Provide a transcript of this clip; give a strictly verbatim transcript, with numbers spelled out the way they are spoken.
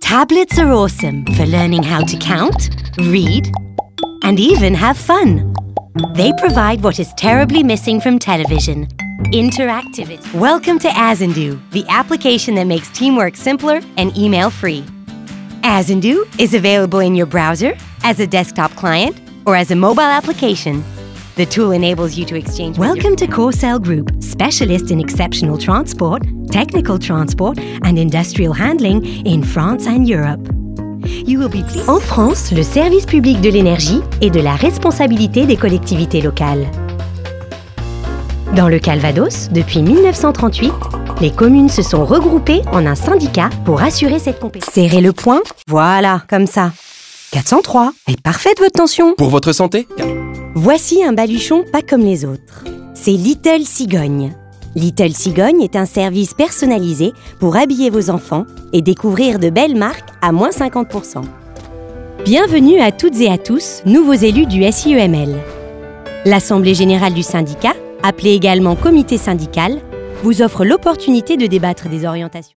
Tablets are awesome for learning how to count, read, and even have fun. They provide what is terribly missing from television: interactivity. Welcome to Azandoo, the application that makes teamwork simpler and email-free. Azandoo is available in your browser, as a desktop client, or as a mobile application. The tool enables you to exchange. Welcome to Corcel Group, specialist in exceptional transport, technical transport, and industrial handling in France and Europe. You will be pleased. En France, le service public de l'énergie est de la responsabilité des collectivités locales. Dans le Calvados, depuis mille neuf cent trente-huit, les communes se sont regroupées en un syndicat pour assurer cette compétence. Serrez le poing, voilà, comme ça. quatre cent trois, elle est parfaite votre tension. Pour votre santé. Voici un baluchon pas comme les autres. C'est Little Cigogne. Little Cigogne est un service personnalisé pour habiller vos enfants et découvrir de belles marques à moins cinquante pour cent. Bienvenue à toutes et à tous, nouveaux élus du S I E M L. L'Assemblée générale du syndicat, appelée également comité syndical, vous offre l'opportunité de débattre des orientations.